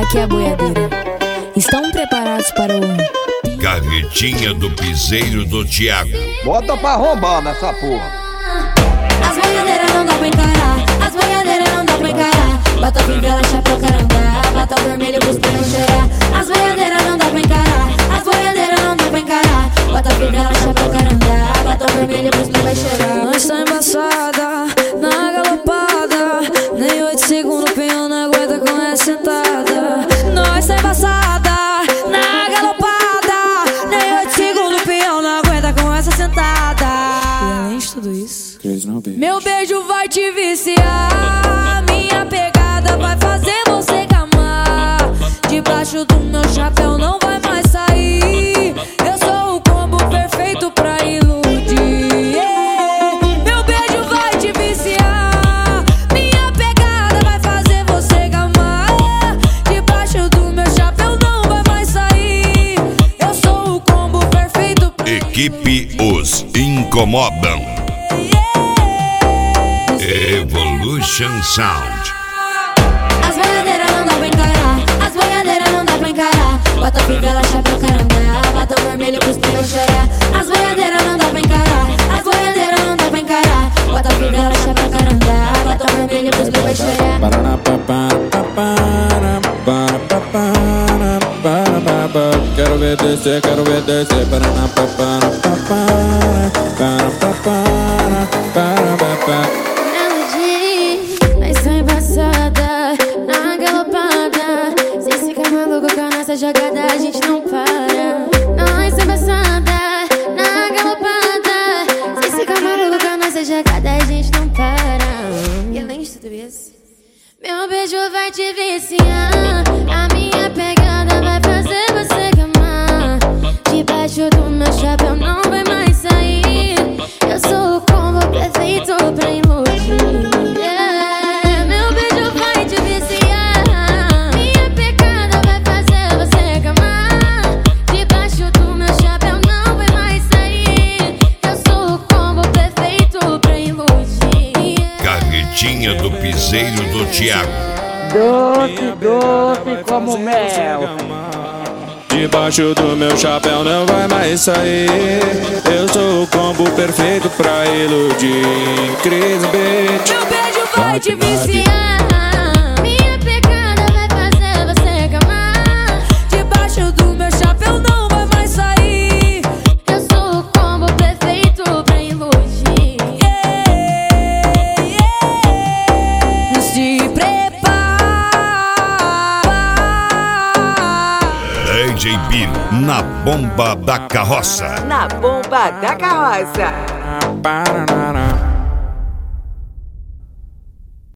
aqui é a boiadeira. Estão preparados para o... Carretinha do piseiro do Thiago. Bota pra arrombar nessa porra. As boiadeiras não dá pra encarar, as boiadeiras não dá pra encarar. Bota a fivela, chapéu, carandá, bota o vermelho pros pneus cheirar. As boiadeiras não dá pra encarar, as boiadeiras não dá pra encarar. Bota a fivela, chapéu, carandá, bota o vermelho pros pneus vai cheirar. Nós tá embaçada, na galopada, nem 8 segundos o peão não aguenta com essa sentada. Nós tá embaçada, na galopada, nem 8 segundos o peão não aguenta com essa sentada. E além de tudo isso, meu beijo vai te viciar, minha pegada vai fazer você gamar. Debaixo do meu chapéu não vai mais sair. Eu sou o combo perfeito pra iludir. Meu beijo vai te viciar, minha pegada vai fazer você gamar. Debaixo do meu chapéu não vai mais sair. Eu sou o combo perfeito pra Equipe Os Incomodam. Evolution Sound. As boiadeiras não dá pra encarar, as boiadeiras não dá pra encarar. Bota a fivela, chapéu, carandá, bota o vermelho pros pneus cheirar. As boiadeiras não dá pra encarar, as boiadeiras não dá pra encarar. Bota a fivela, chapéu, carandá, bota o vermelho pros pneus vai cheirar. Quero ver descer, quero ver descer. Nós tá embaçada, na galopada. Cê fica maluco com a nossa jogada, a gente não para. Nós tá embaçada, na galopada. Cê fica maluco com a nossa jogada, a gente não para. E além de tudo isso, meu beijo vai te viciar, a minha pegada vai fazer você gamar. Debaixo do meu chapéu não vai mais sair. Eu sou o combo perfeito pra iludir. Meu beijo vai te viciar, minha pegada vai fazer você gamar. Debaixo do meu chapéu não vai mais sair. Eu sou o combo perfeito pra iludir. Carretinha do piseiro do Thiago. Doce, doce como mel. Debaixo do meu chapéu não vai mais sair. Eu sou o combo perfeito pra iludir. Cris Beat. Meu beijo vai te viciar, minha pegada vai fazer você gamar. Debaixo do meu chapéu não vai mais sair. Eu sou o combo perfeito pra iludir. Se prepara. DJ Bill na bomba da carroça. Na bomba da carroça. Banana.